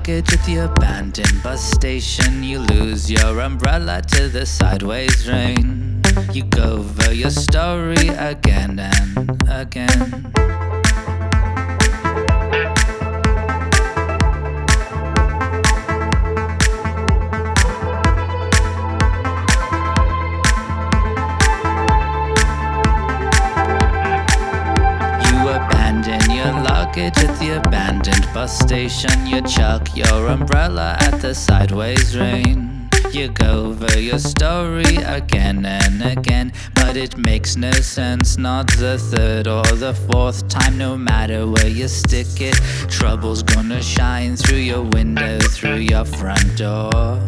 luggage at the abandoned bus station. You lose your umbrella to the sideways rain. You go over your story again and again. At the abandoned bus station, you chuck your umbrella at the sideways rain. You go over your story again and again, but it makes no sense, not the third or the fourth time. No matter where you stick it, trouble's gonna shine through your window, through your front door.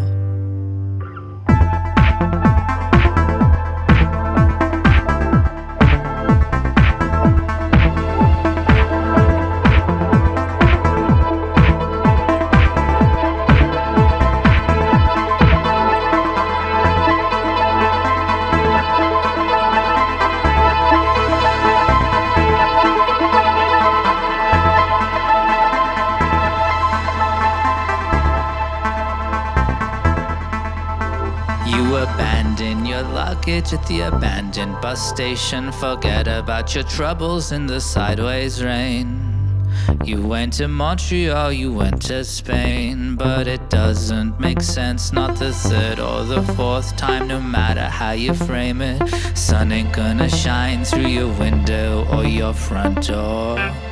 You abandon your luggage at the abandoned bus station. Forget about your troubles in the sideways rain. You went to Montreal, you went to Spain, but it doesn't make sense, not the third or the fourth time. No matter how you frame it, sun ain't gonna shine through your window or your front door.